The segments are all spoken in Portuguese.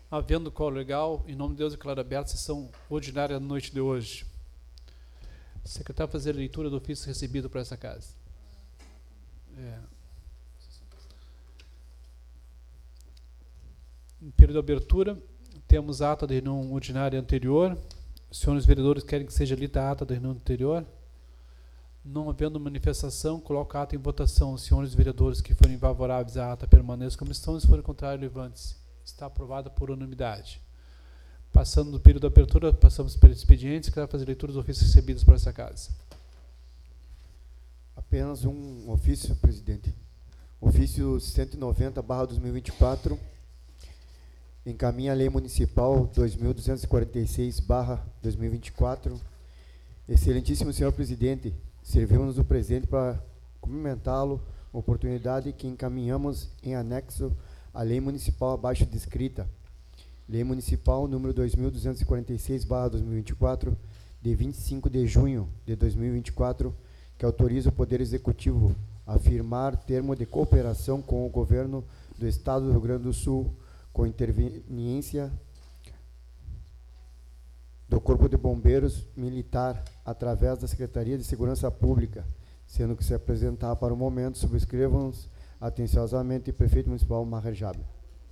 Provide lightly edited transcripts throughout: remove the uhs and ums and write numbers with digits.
Havendo qual legal, em nome de Deus, declaro aberta a sessão ordinária da noite de hoje. Secretário, fazer a leitura do ofício recebido para essa casa. Em período de abertura, temos a ata da reunião ordinária anterior. Os senhores vereadores querem que seja lida a ata da reunião anterior? Não havendo manifestação, coloco a ata em votação. Os senhores vereadores que forem favoráveis à ata permaneçam como estão, se forem contrários, levante-se. Está aprovada por unanimidade. Passando do período de abertura, passamos pelos expedientes. Quero fazer leitura dos ofícios recebidos para essa casa. Apenas um ofício, presidente. Ofício 190/2024, encaminha a Lei Municipal 2246/2024. Excelentíssimo senhor presidente, servimos o presente para cumprimentá-lo, oportunidade que encaminhamos em anexo à Lei Municipal abaixo descrita. Lei Municipal número 2246/2024, de 25 de junho de 2024, que autoriza o Poder Executivo a firmar termo de cooperação com o Governo do Estado do Rio Grande do Sul, com interveniência do Corpo de Bombeiros Militar, através da Secretaria de Segurança Pública, sendo que se apresentar para o momento, subscrevam-nos atenciosamente Prefeito Municipal Marrejaba.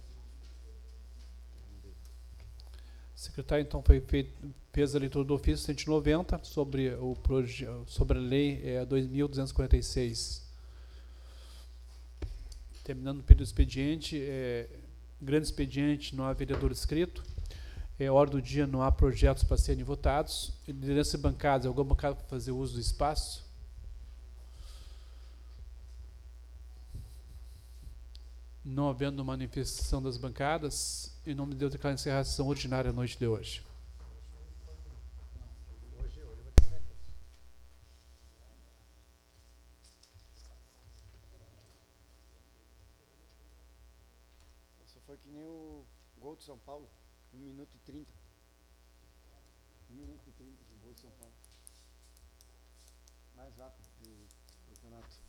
Secretário, então, fez a leitura do ofício 190 sobre a lei 2.246. Terminando o período do expediente, grande expediente, não há vereador inscrito. Hora do dia, não há projetos para serem votados. Liderança de bancadas, alguma bancada para fazer uso do espaço? Não havendo manifestação das bancadas, em nome de Deus, declaro encerrada a sessão ordinária à noite de hoje. Só foi que nem o gol de São Paulo, 1 minuto e 30. 1 minuto e 30 o gol de São Paulo. Mais rápido que o campeonato.